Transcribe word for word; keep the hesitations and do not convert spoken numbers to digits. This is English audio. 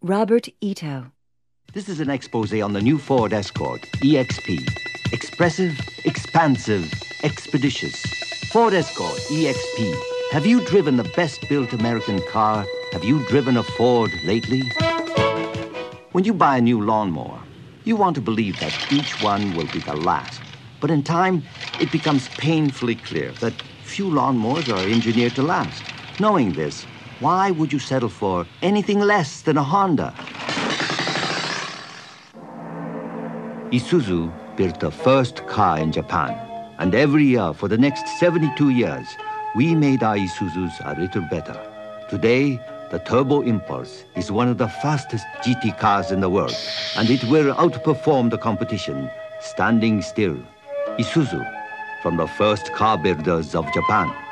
Robert Ito. This is an expose on the new Ford Escort, E X P. Expressive, expansive, expeditious. Ford Escort, E X P. Have you driven the best-built American car? Have you driven a Ford lately? When you buy a new lawnmower, you want to believe that each one will be the last. But in time, it becomes painfully clear that few lawnmowers are engineered to last. Knowing this, why would you settle for anything less than a Honda? Isuzu built the first car in Japan. And every year for the next seventy-two years, we made our Isuzus a little better. Today, the Turbo Impulse is one of the fastest G T cars in the world, and it will outperform the competition, standing still. Isuzu, from the first car builders of Japan.